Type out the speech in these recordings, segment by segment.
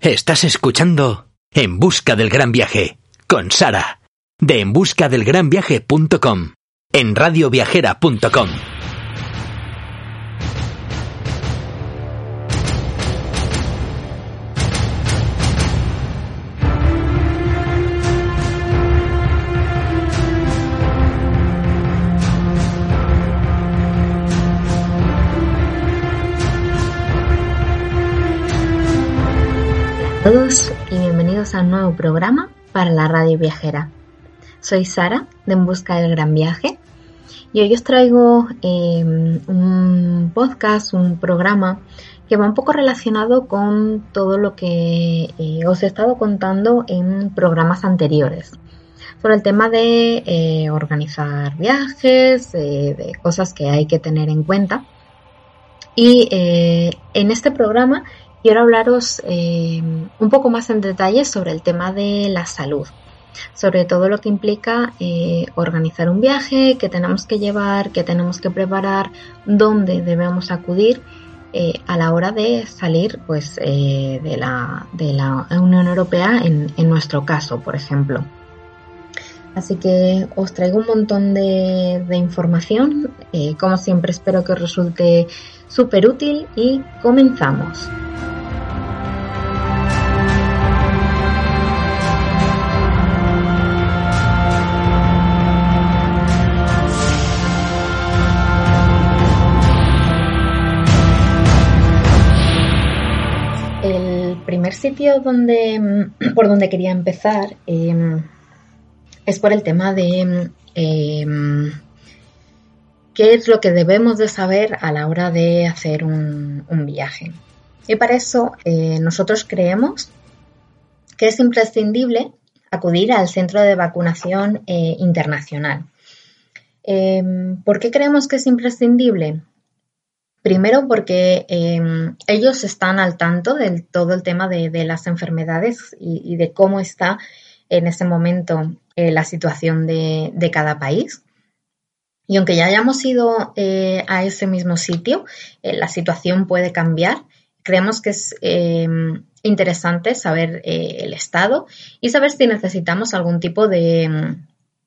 Estás escuchando En Busca del Gran Viaje con Sara de enbuscadelgranviaje.com en radioviajera.com. Hola a todos y bienvenidos a un nuevo programa para la Radio Viajera. Soy Sara de En Busca del Gran Viaje y hoy os traigo un podcast, un programa que va un poco relacionado con todo lo que os he estado contando en programas anteriores sobre el tema de organizar viajes, de cosas que hay que tener en cuenta. Y en este programa quiero hablaros un poco más en detalle sobre el tema de la salud, sobre todo lo que implica organizar un viaje, qué tenemos que llevar, qué tenemos que preparar, dónde debemos acudir a la hora de salir pues, de la Unión Europea en nuestro caso, por ejemplo. Así que os traigo un montón de información, como siempre espero que os resulte súper útil y comenzamos. El primer sitio por donde quería empezar es por el tema de qué es lo que debemos de saber a la hora de hacer un viaje. Y para eso nosotros creemos que es imprescindible acudir al centro de vacunación internacional. ¿Por qué creemos que es imprescindible? Primero porque ellos están al tanto de todo el tema de las enfermedades y de cómo está en ese momento la situación de cada país. Y aunque ya hayamos ido a ese mismo sitio, la situación puede cambiar. Creemos que es interesante saber el estado y saber si necesitamos algún tipo de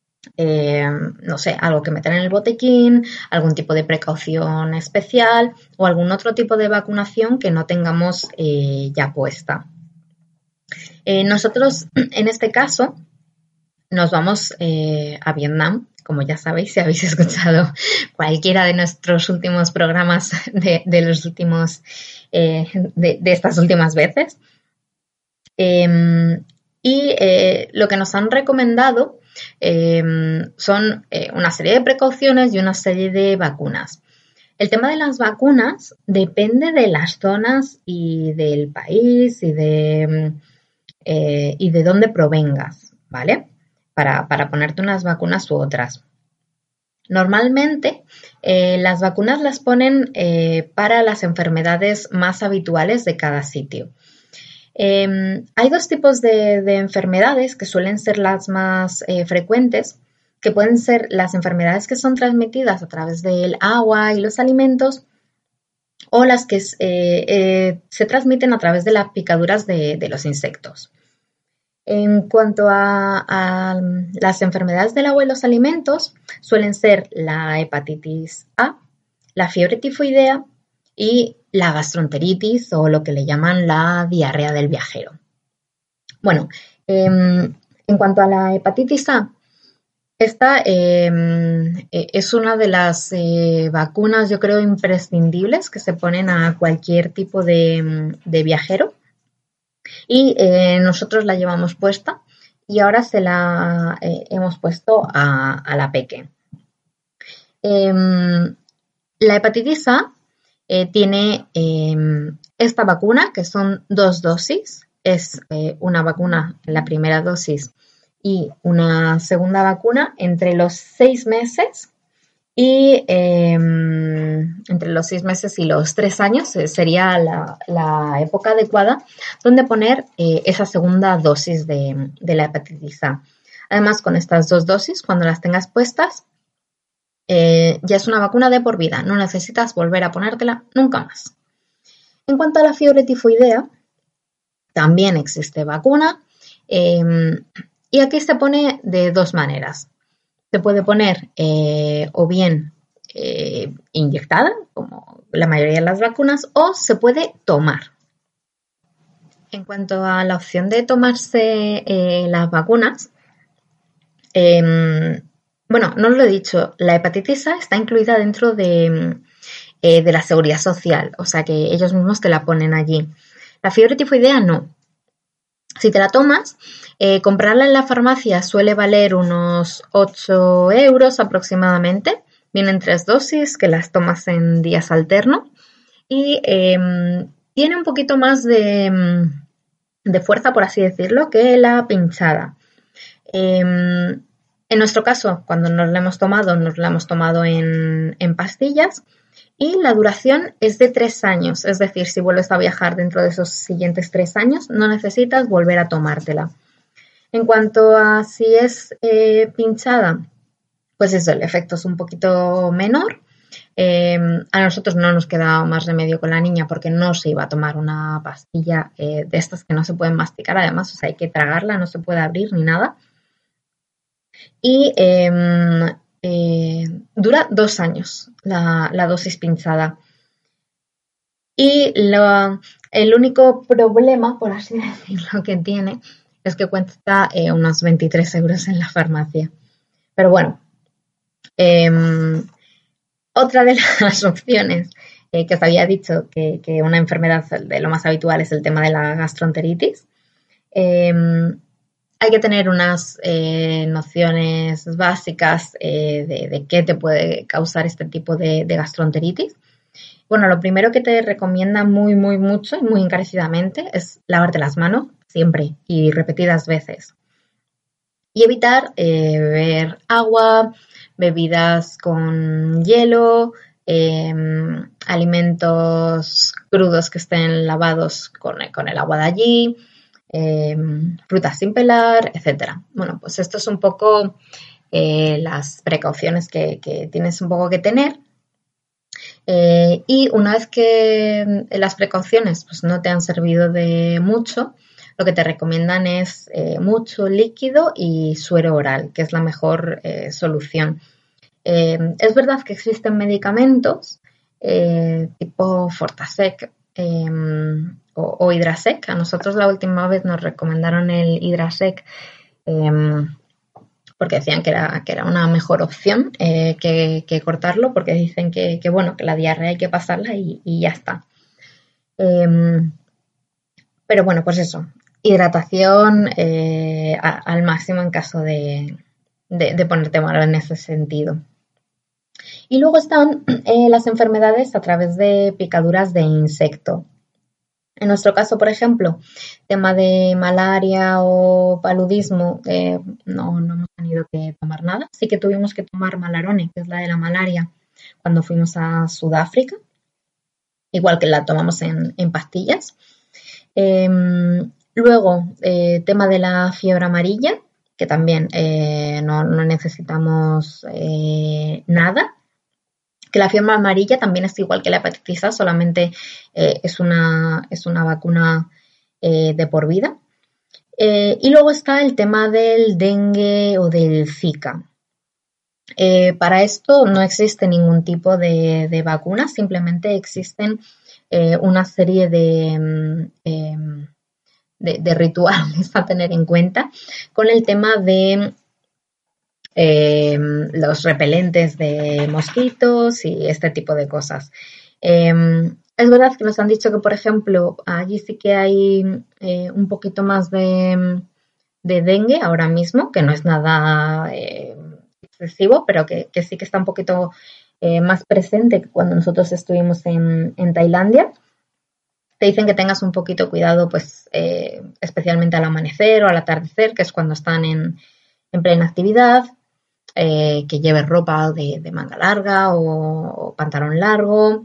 algo que meter en el botiquín, algún tipo de precaución especial o algún otro tipo de vacunación que no tengamos ya puesta. Nosotros, en este caso, nos vamos a Vietnam, como ya sabéis, si habéis escuchado cualquiera de nuestros últimos programas de los últimos de estas últimas veces. Lo que nos han recomendado son una serie de precauciones y una serie de vacunas. El tema de las vacunas depende de las zonas y del país y de dónde provengas, ¿vale? Para ponerte unas vacunas u otras. Normalmente las vacunas las ponen para las enfermedades más habituales de cada sitio. Hay dos tipos de enfermedades que suelen ser las más frecuentes, que pueden ser las enfermedades que son transmitidas a través del agua y los alimentos o las que se transmiten a través de las picaduras de los insectos. En cuanto a las enfermedades del agua y los alimentos, suelen ser la hepatitis A, la fiebre tifoidea y la gastroenteritis o lo que le llaman la diarrea del viajero. Bueno, en cuanto a la hepatitis A, esta es una de las vacunas, yo creo, imprescindibles que se ponen a cualquier tipo de viajero y nosotros la llevamos puesta y ahora se la hemos puesto a la peque. La hepatitis A tiene esta vacuna, que son 2 dosis. Es una vacuna en la primera dosis y una segunda vacuna entre los 6 meses y entre los 6 meses y los 3 años sería la época adecuada donde poner esa segunda dosis de la hepatitis A. Además, con estas 2 dosis, cuando las tengas puestas, ya es una vacuna de por vida, no necesitas volver a ponértela nunca más. En cuanto a la fiebre tifoidea, también existe vacuna. Y aquí se pone de dos maneras. Se puede poner o bien inyectada, como la mayoría de las vacunas, o se puede tomar. En cuanto a la opción de tomarse las vacunas, bueno, no os lo he dicho, la hepatitis A está incluida dentro de la seguridad social, o sea que ellos mismos te la ponen allí. La fiebre tifoidea no. Si te la tomas, comprarla en la farmacia suele valer unos 8 euros aproximadamente. Vienen 3 dosis que las tomas en días alternos y tiene un poquito más de fuerza, por así decirlo, que la pinchada. En nuestro caso, cuando nos la hemos tomado en pastillas y la duración es de 3 años. Es decir, si vuelves a viajar dentro de esos siguientes 3 años, no necesitas volver a tomártela. En cuanto a si es pinchada, pues eso, el efecto es un poquito menor. A nosotros no nos quedaba más remedio con la niña porque no se iba a tomar una pastilla de estas que no se pueden masticar, además, o sea, hay que tragarla, no se puede abrir ni nada. Y dura 2 años la dosis pinchada. Y el único problema, por así decirlo, que tiene es que cuesta unos 23 euros en la farmacia. Pero bueno, otra de las opciones que os había dicho que una enfermedad de lo más habitual es el tema de la gastroenteritis. Hay que tener unas nociones básicas de qué te puede causar este tipo de gastroenteritis. Bueno, lo primero que te recomienda mucho y muy encarecidamente es lavarte las manos siempre y repetidas veces. Y evitar beber agua, bebidas con hielo, alimentos crudos que estén lavados con el agua de allí, frutas sin pelar, etcétera. Bueno, pues esto es un poco las precauciones que tienes un poco que tener. Y una vez que las precauciones pues, no te han servido de mucho, lo que te recomiendan es mucho líquido y suero oral, que es la mejor solución. Es verdad que existen medicamentos tipo Fortasec o Hidrasec. A nosotros la última vez nos recomendaron el Hidrasec porque decían que era una mejor opción que cortarlo, porque dicen que la diarrea hay que pasarla y ya está. Pero bueno, pues eso, hidratación al máximo en caso de ponerte malo en ese sentido. Y luego están las enfermedades a través de picaduras de insecto. En nuestro caso, por ejemplo, tema de malaria o paludismo, no hemos tenido que tomar nada. Sí que tuvimos que tomar Malarone, que es la de la malaria, cuando fuimos a Sudáfrica, igual que la tomamos en pastillas. Luego, tema de la fiebre amarilla, que también no necesitamos nada. Que la fiebre amarilla también es igual que la hepatitis A, solamente es una vacuna de por vida. Y luego está el tema del dengue o del Zika. Para esto no existe ningún tipo de vacuna, simplemente existen una serie de rituales a tener en cuenta con el tema de los repelentes de mosquitos y este tipo de cosas. Es verdad que nos han dicho que, por ejemplo, allí sí que hay un poquito más de dengue ahora mismo, que no es nada excesivo, pero que sí que está un poquito más presente que cuando nosotros estuvimos en Tailandia. Te dicen que tengas un poquito cuidado, pues especialmente al amanecer o al atardecer, que es cuando están en plena actividad. Que lleves ropa de manga larga o pantalón largo,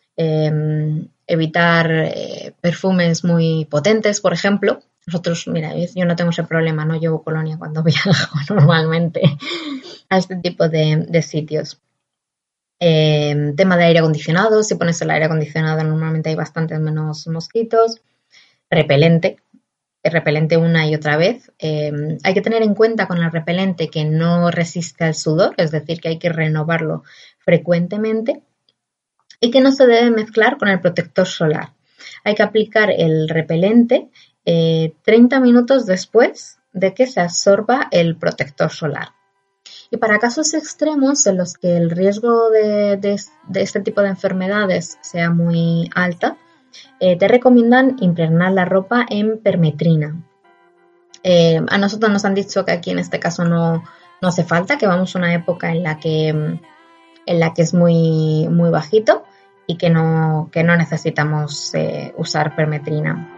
evitar perfumes muy potentes, por ejemplo. Nosotros, mira, yo no tengo ese problema, no llevo colonia cuando viajo normalmente a este tipo de sitios. Tema de aire acondicionado, si pones el aire acondicionado normalmente hay bastantes menos mosquitos. Repelente, repelente una y otra vez. Hay que tener en cuenta con el repelente que no resiste al sudor, es decir, que hay que renovarlo frecuentemente y que no se debe mezclar con el protector solar. Hay que aplicar el repelente 30 minutos después de que se absorba el protector solar. Y para casos extremos en los que el riesgo de este tipo de enfermedades sea muy alta, te recomiendan impregnar la ropa en permetrina. A nosotros nos han dicho que aquí en este caso no hace falta, que vamos a una época en la que es muy, muy bajito y que no necesitamos usar permetrina.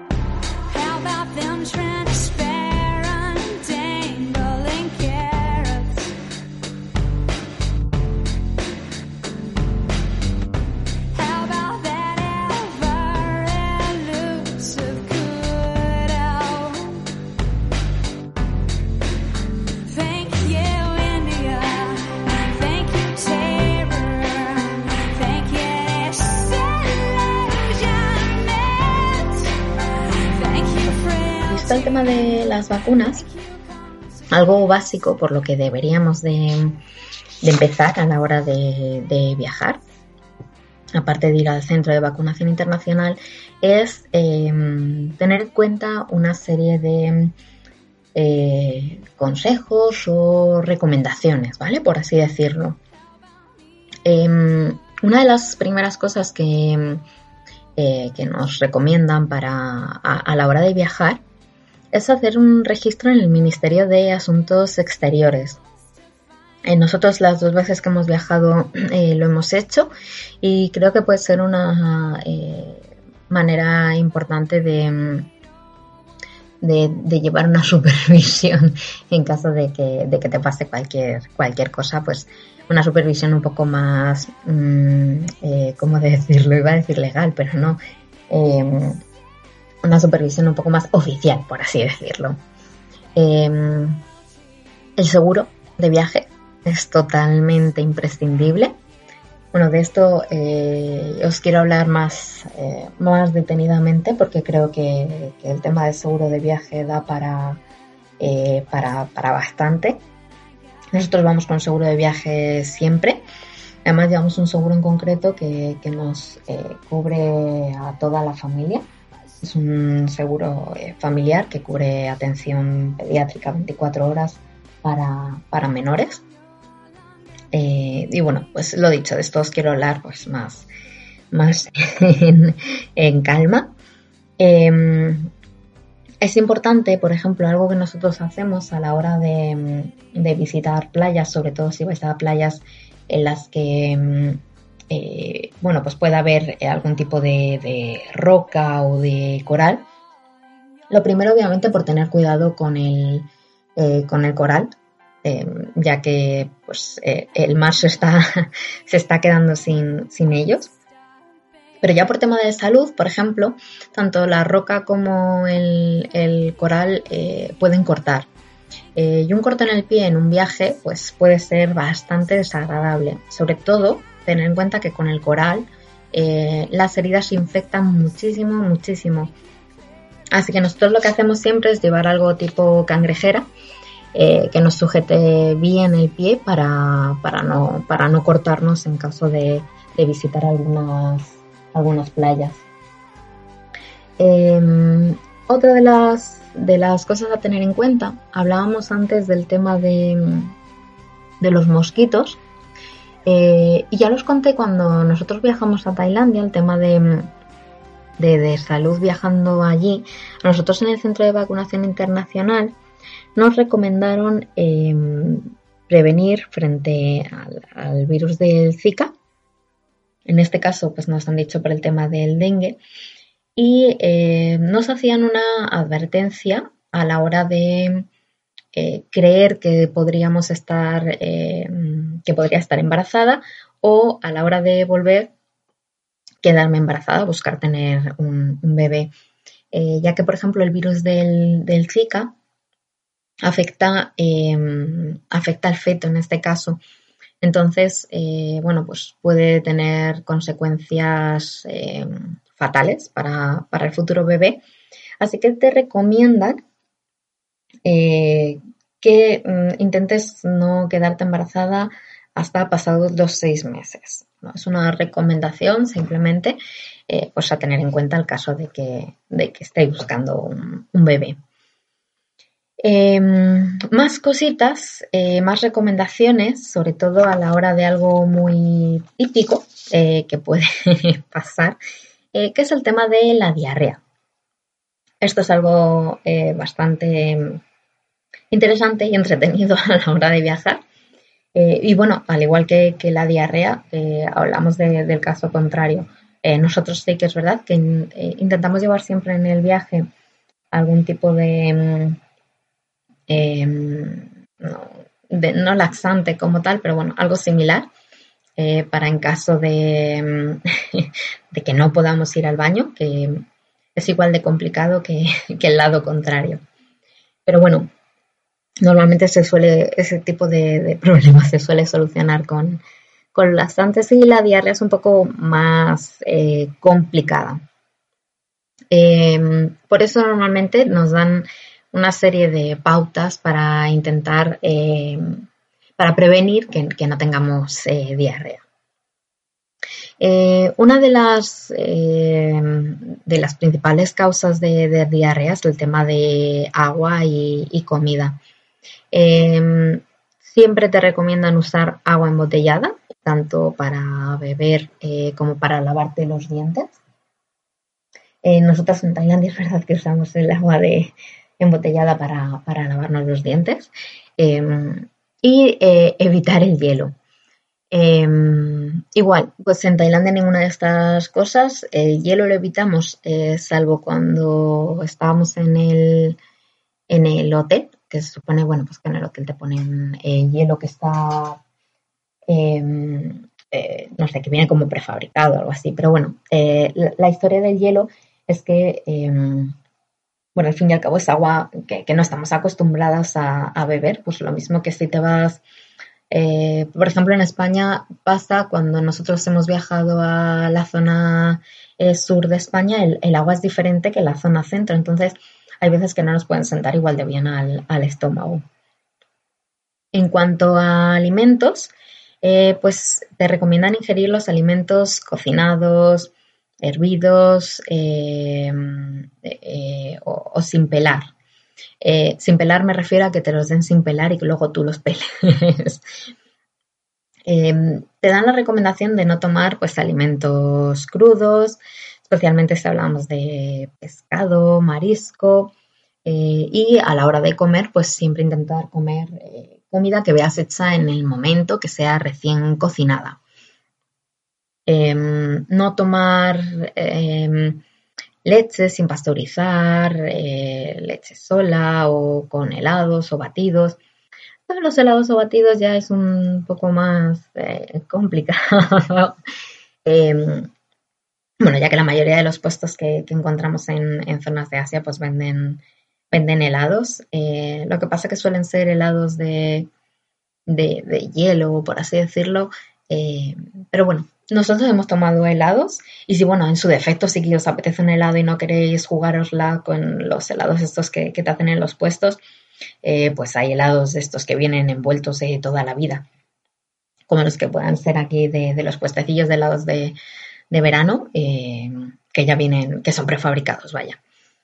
El tema de las vacunas, algo básico por lo que deberíamos de empezar a la hora de viajar, aparte de ir al centro de vacunación internacional, es tener en cuenta una serie de consejos o recomendaciones, ¿vale? Por así decirlo. Una de las primeras cosas que nos recomiendan a la hora de viajar es hacer un registro en el Ministerio de Asuntos Exteriores. Nosotros las 2 veces que hemos viajado lo hemos hecho y creo que puede ser una manera importante de llevar una supervisión en caso de que te pase cualquier cosa, pues una supervisión un poco más, ¿cómo decirlo? Iba a decir legal, pero no. Una supervisión un poco más oficial, por así decirlo. El seguro de viaje es totalmente imprescindible. Bueno, de esto os quiero hablar más detenidamente porque creo que el tema del seguro de viaje da para bastante. Nosotros vamos con seguro de viaje siempre. Además llevamos un seguro en concreto que nos cubre a toda la familia. Es un seguro familiar que cubre atención pediátrica 24 horas para menores. Y bueno, pues lo dicho, de esto os quiero hablar pues más en calma. Es importante, por ejemplo, algo que nosotros hacemos a la hora de visitar playas, sobre todo si vais a playas en las que pues puede haber algún tipo de roca o de coral. Lo primero, obviamente, por tener cuidado con el coral, ya que pues el mar se está quedando sin ellos. Pero ya por tema de salud, por ejemplo, tanto la roca como el coral pueden cortar. Y un corte en el pie en un viaje pues puede ser bastante desagradable. Sobre todo, tener en cuenta que con el coral las heridas se infectan muchísimo. Así que nosotros lo que hacemos siempre es llevar algo tipo cangrejera que nos sujete bien el pie para no cortarnos en caso de visitar algunas playas. Otra de las cosas a tener en cuenta, hablábamos antes del tema de los mosquitos. Y ya los conté cuando nosotros viajamos a Tailandia, el tema de salud viajando allí. A nosotros en el Centro de Vacunación Internacional nos recomendaron prevenir frente al virus del Zika. En este caso, pues nos han dicho por el tema del dengue. Y nos hacían una advertencia a la hora de creer que podría estar embarazada, o a la hora de volver quedarme embarazada, buscar tener un bebé, ya que por ejemplo el virus del Zika afecta al feto en este caso. Entonces pues puede tener consecuencias fatales para el futuro bebé. Así que te recomiendan que intentes no quedarte embarazada hasta pasados los 6 meses, ¿no? Es una recomendación simplemente pues a tener en cuenta el caso de que estéis buscando un bebé. Más cositas, más recomendaciones, sobre todo a la hora de algo muy típico que puede pasar, que es el tema de la diarrea. Esto es algo bastante interesante y entretenido a la hora de viajar. Y bueno, al igual que la diarrea, hablamos del caso contrario. Nosotros sí que es verdad que intentamos llevar siempre en el viaje algún tipo de no laxante como tal, pero bueno, algo similar para en caso de que no podamos ir al baño, que es igual de complicado que el lado contrario. Pero bueno, normalmente ese tipo de problemas se suele solucionar con laxantes y la diarrea es un poco más complicada. Por eso normalmente nos dan una serie de pautas para intentar, para prevenir que no tengamos diarrea. Una de las principales causas de diarrea es el tema de agua y comida. Siempre te recomiendan usar agua embotellada, tanto para beber como para lavarte los dientes. Nosotros en Tailandia es verdad que usamos el agua embotellada para lavarnos los dientes y evitar el hielo. Igual, pues en Tailandia ninguna de estas cosas, el hielo lo evitamos, salvo cuando estábamos en el hotel, que se supone, bueno, pues que en el hotel te ponen hielo que está, no sé, que viene como prefabricado o algo así, pero bueno, la historia del hielo es que, bueno, al fin y al cabo es agua que no estamos acostumbradas a beber, pues lo mismo que si te vas, por ejemplo, en España pasa cuando nosotros hemos viajado a la zona sur de España, el agua es diferente que la zona centro, entonces hay veces que no nos pueden sentar igual de bien al estómago. En cuanto a alimentos, pues te recomiendan ingerir los alimentos cocinados, hervidos o sin pelar. Sin pelar me refiero a que te los den sin pelar y que luego tú los peles. Te dan la recomendación de no tomar pues alimentos crudos, especialmente si hablamos de pescado, marisco, y a la hora de comer pues siempre intentar comer comida que veas hecha en el momento, que sea recién cocinada. No tomar leche sin pasteurizar, leche sola o con helados o batidos. Pero los helados o batidos ya es un poco más complicado. Bueno, ya que la mayoría de los puestos que encontramos en zonas de Asia pues venden helados. Lo que pasa es que suelen ser helados de hielo, por así decirlo. Pero bueno, nosotros hemos tomado helados y si, bueno, en su defecto, si os apetece un helado y no queréis jugárosla con los helados estos que te hacen en los puestos, pues hay helados de estos que vienen envueltos de toda la vida, como los que puedan ser aquí de los puestecillos de helados de verano, que ya vienen, que son prefabricados, vaya.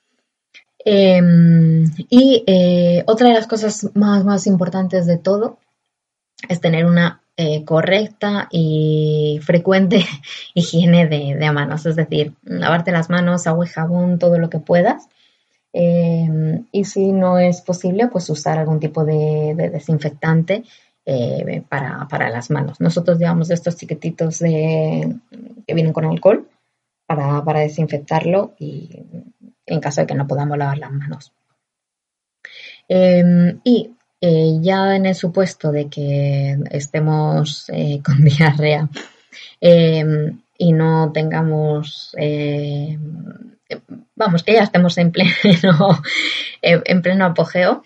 Y otra de las cosas más importantes de todo es tener una correcta y frecuente higiene de manos, es decir, lavarte las manos, agua y jabón, todo lo que puedas. Y si no es posible, pues usar algún tipo de desinfectante para las manos. Nosotros llevamos estos chiquititos que vienen con alcohol para desinfectarlo y en caso de que no podamos lavar las manos. Ya en el supuesto de que estemos con diarrea y no tengamos, vamos, que ya estemos en pleno apogeo,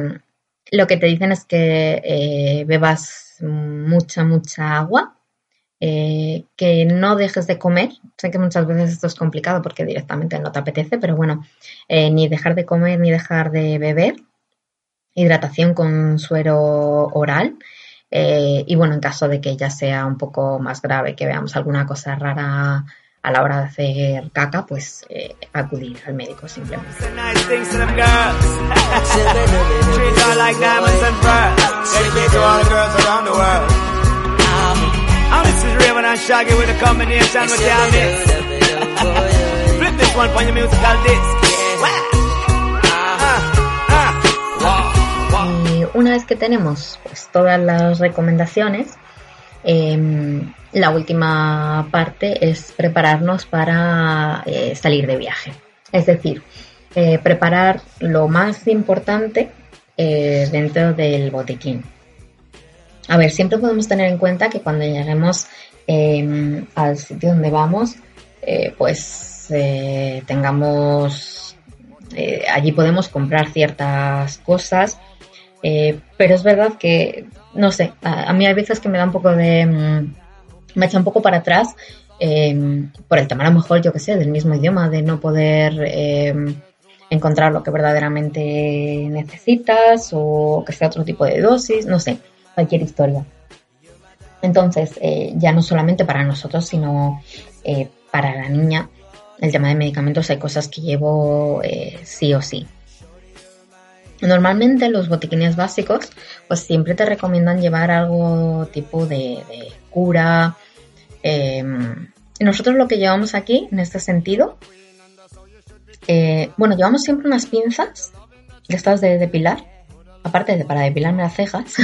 lo que te dicen es que bebas mucha agua, que no dejes de comer. Sé que muchas veces esto es complicado porque directamente no te apetece, pero bueno, ni dejar de comer ni dejar de beber. Hidratación con suero oral. Y bueno, en caso de que ya sea un poco más grave, que veamos alguna cosa rara a la hora de hacer caca, pues acudir al médico simplemente. Y una vez que tenemos pues todas las recomendaciones, la última parte es prepararnos para salir de viaje. Es decir, preparar lo más importante dentro del botiquín. A ver, siempre podemos tener en cuenta que cuando lleguemos al sitio donde vamos, tengamos... allí podemos comprar ciertas cosas, pero es verdad que, no sé, a mí hay veces que me da un poco de... me echa un poco para atrás por el tema a lo mejor, yo que sé, del mismo idioma, de no poder encontrar lo que verdaderamente necesitas o que sea otro tipo de dosis, no sé, cualquier historia. Entonces, ya no solamente para nosotros, sino para la niña, el tema de medicamentos, hay cosas que llevo sí o sí. Normalmente los botiquines básicos pues siempre te recomiendan llevar algo tipo de cura. Nosotros lo que llevamos aquí en este sentido, llevamos siempre unas pinzas de estas de depilar, aparte de para depilarme las cejas.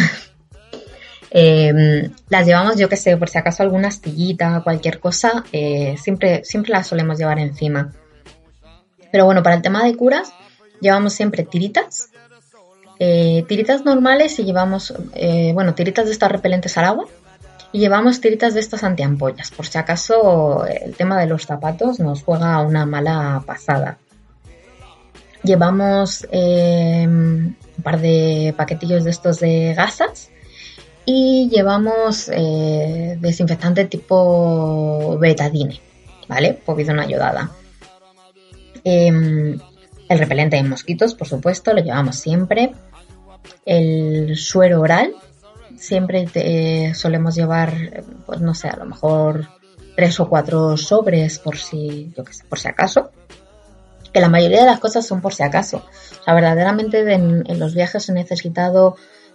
Las llevamos, yo que sé, por si acaso alguna astillita, cualquier cosa, siempre las solemos llevar encima. Pero bueno, para el tema de curas llevamos siempre tiritas normales y llevamos, tiritas de estas repelentes al agua y llevamos tiritas de estas antiampollas, por si acaso el tema de los zapatos nos juega una mala pasada. Llevamos un par de paquetillos de estos de gasas y llevamos desinfectante tipo betadine, ¿vale? Povidona ayudada. El repelente de mosquitos, por supuesto, lo llevamos siempre. El suero oral, siempre solemos llevar, pues no sé, a lo mejor 3 o 4 sobres por si acaso. Que la mayoría de las cosas son por si acaso. O sea, verdaderamente en los viajes he necesitado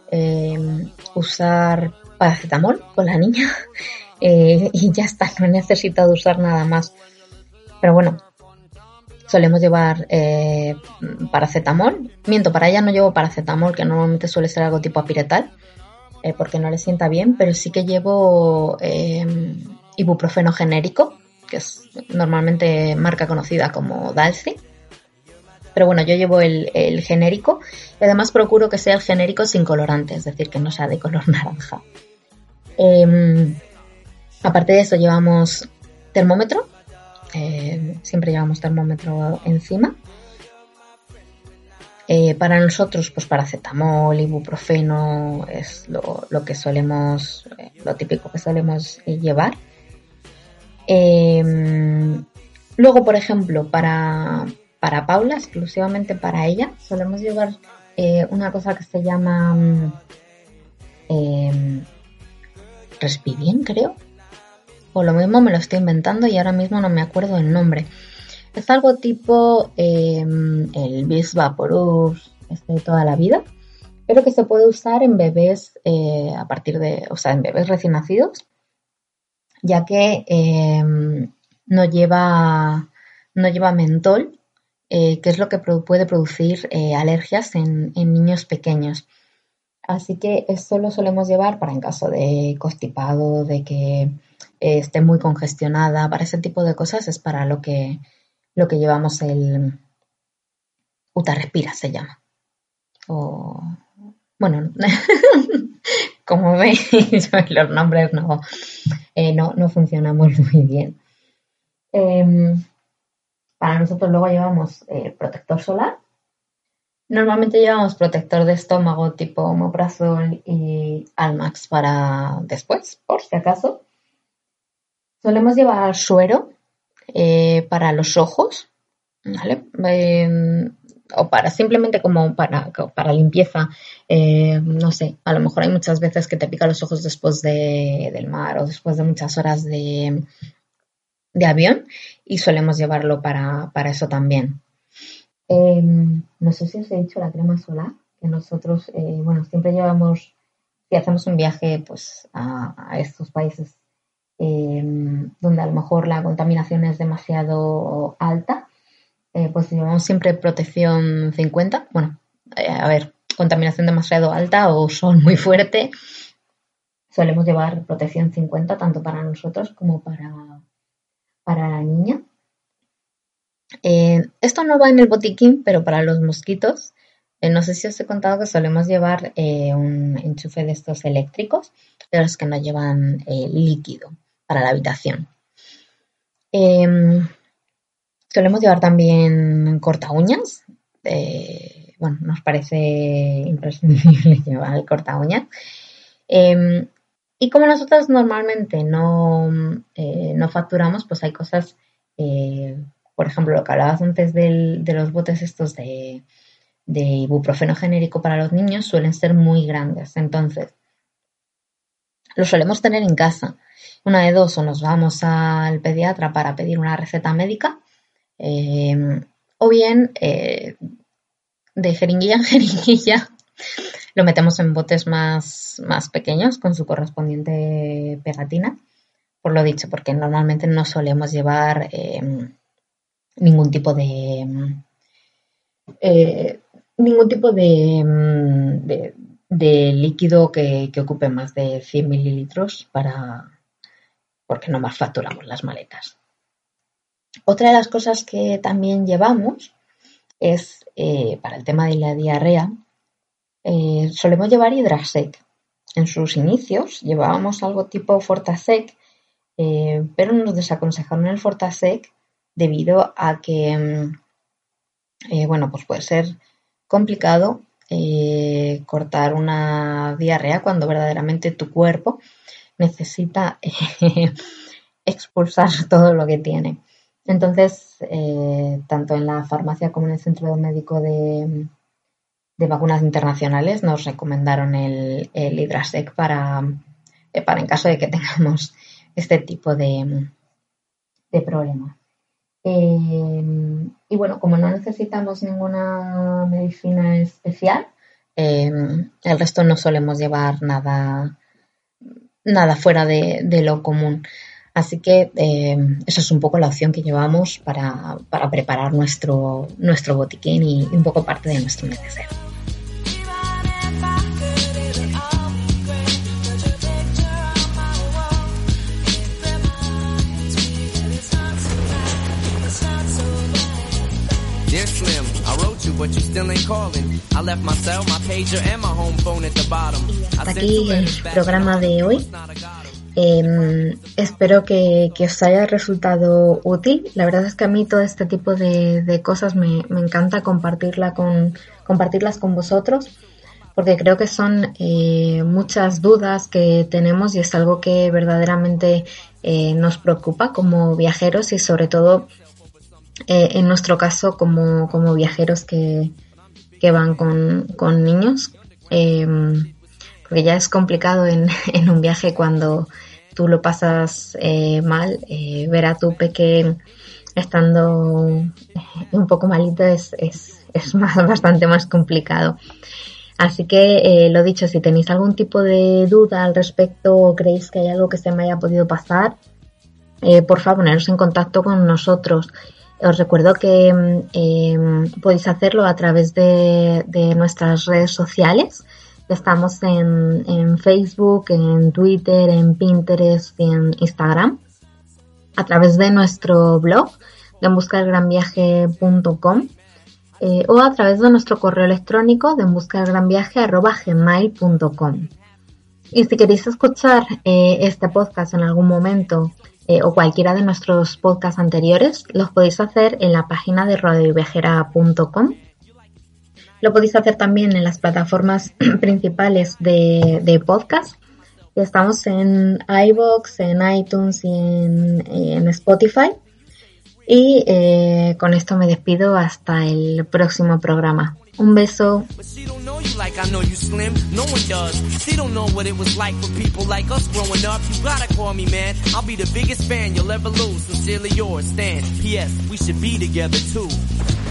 usar paracetamol con la niña y ya está, no he necesitado usar nada más. Pero bueno, solemos llevar paracetamol. Para ella no llevo paracetamol, que normalmente suele ser algo tipo apiretal, porque no le sienta bien, pero sí que llevo ibuprofeno genérico, que es normalmente marca conocida como Dalsy. Pero bueno, yo llevo el genérico y además procuro que sea el genérico sin colorante, es decir, que no sea de color naranja. Aparte de eso llevamos termómetro, siempre llevamos termómetro encima. Para nosotros, pues paracetamol, ibuprofeno es lo que solemos, lo típico que solemos llevar. Luego, por ejemplo, para Paula, exclusivamente para ella, solemos llevar una cosa que se llama Respibien, creo. O lo mismo me lo estoy inventando y ahora mismo no me acuerdo el nombre. Es algo tipo el Vicks Vaporub de toda la vida, pero que se puede usar en bebés en bebés recién nacidos, ya que no lleva mentol, que es lo que puede producir alergias en niños pequeños. Así que esto lo solemos llevar para en caso de constipado, de que esté muy congestionada, para ese tipo de cosas es para lo que llevamos el Utarespira se llama. O bueno, como veis, los nombres no funcionamos muy bien. Para nosotros luego llevamos protector solar. Normalmente llevamos protector de estómago tipo Omeprazol y Almax para después, por si acaso. Solemos llevar suero para los ojos, ¿vale? O para simplemente como para limpieza, no sé, a lo mejor hay muchas veces que te pica los ojos después del mar o después de muchas horas de avión y solemos llevarlo para eso también. No sé si os he dicho la crema solar, que nosotros, siempre llevamos, si hacemos un viaje pues a estos países donde a lo mejor la contaminación es demasiado alta, pues llevamos siempre protección 50. Contaminación demasiado alta o sol muy fuerte, solemos llevar protección 50 tanto para nosotros como para la niña. Esto no va en el botiquín, pero para los mosquitos, no sé si os he contado que solemos llevar un enchufe de estos eléctricos, de los que no llevan líquido para la habitación. Solemos llevar también corta uñas. Nos parece imprescindible llevar el corta uñas. Y como nosotros normalmente no facturamos, pues hay cosas, por ejemplo, lo que hablabas antes de los botes estos de ibuprofeno genérico para los niños suelen ser muy grandes. Entonces, lo solemos tener en casa. Una de dos, o nos vamos al pediatra para pedir una receta médica, o bien de jeringuilla en jeringuilla lo metemos en botes más pequeños con su correspondiente pegatina. Por lo dicho, porque normalmente no solemos llevar ningún tipo de líquido que ocupe más de 100 mililitros porque no más facturamos las maletas. Otra de las cosas que también llevamos es para el tema de la diarrea, solemos llevar Hidrasec. En sus inicios llevábamos algo tipo Fortasec, pero nos desaconsejaron el Fortasec debido a que pues puede ser complicado cortar una diarrea cuando verdaderamente tu cuerpo necesita expulsar todo lo que tiene. Entonces, tanto en la farmacia como en el centro médico de vacunas internacionales nos recomendaron el Hidrasec para en caso de que tengamos este tipo de problemas. Como no necesitamos ninguna medicina especial, el resto no solemos llevar nada fuera de lo común. Así que esa es un poco la opción que llevamos para preparar nuestro botiquín y un poco parte de nuestro neceser. Dear Slim, I wrote you, but you still ain't calling. I left my cell, my pager, and my home phone at the bottom. Hasta aquí el programa de hoy. Espero que os haya resultado útil. La verdad es que a mí todo este tipo de cosas me encanta compartirlas con vosotros, porque creo que son muchas dudas que tenemos y es algo que verdaderamente nos preocupa como viajeros y sobre todo en nuestro caso como viajeros que van con niños, porque ya es complicado en un viaje cuando tú lo pasas mal, ver a tu pequeño estando un poco malito es bastante más complicado. Así que lo dicho, si tenéis algún tipo de duda al respecto o creéis que hay algo que se me haya podido pasar, por favor poneros en contacto con nosotros. Os recuerdo que podéis hacerlo a través de nuestras redes sociales. Estamos en Facebook, en Twitter, en Pinterest y en Instagram. A través de nuestro blog de enbuscadelgranviaje.com o a través de nuestro correo electrónico de enbuscadelgranviaje@gmail.com. Y si queréis escuchar este podcast en algún momento o cualquiera de nuestros podcasts anteriores, los podéis hacer en la página de radioviajera.com. Lo podéis hacer también en las plataformas principales de podcast, Y estamos en iVoox, en iTunes y en Spotify. Y con esto me despido hasta el próximo programa. Un beso. But she don't know you like I know you, Slim. No one does. She don't know what it was like for people like us growing up. You gotta call me, man. I'll be the biggest fan you'll ever lose. Sincerely yours, Stan. P.S. We should be together, too.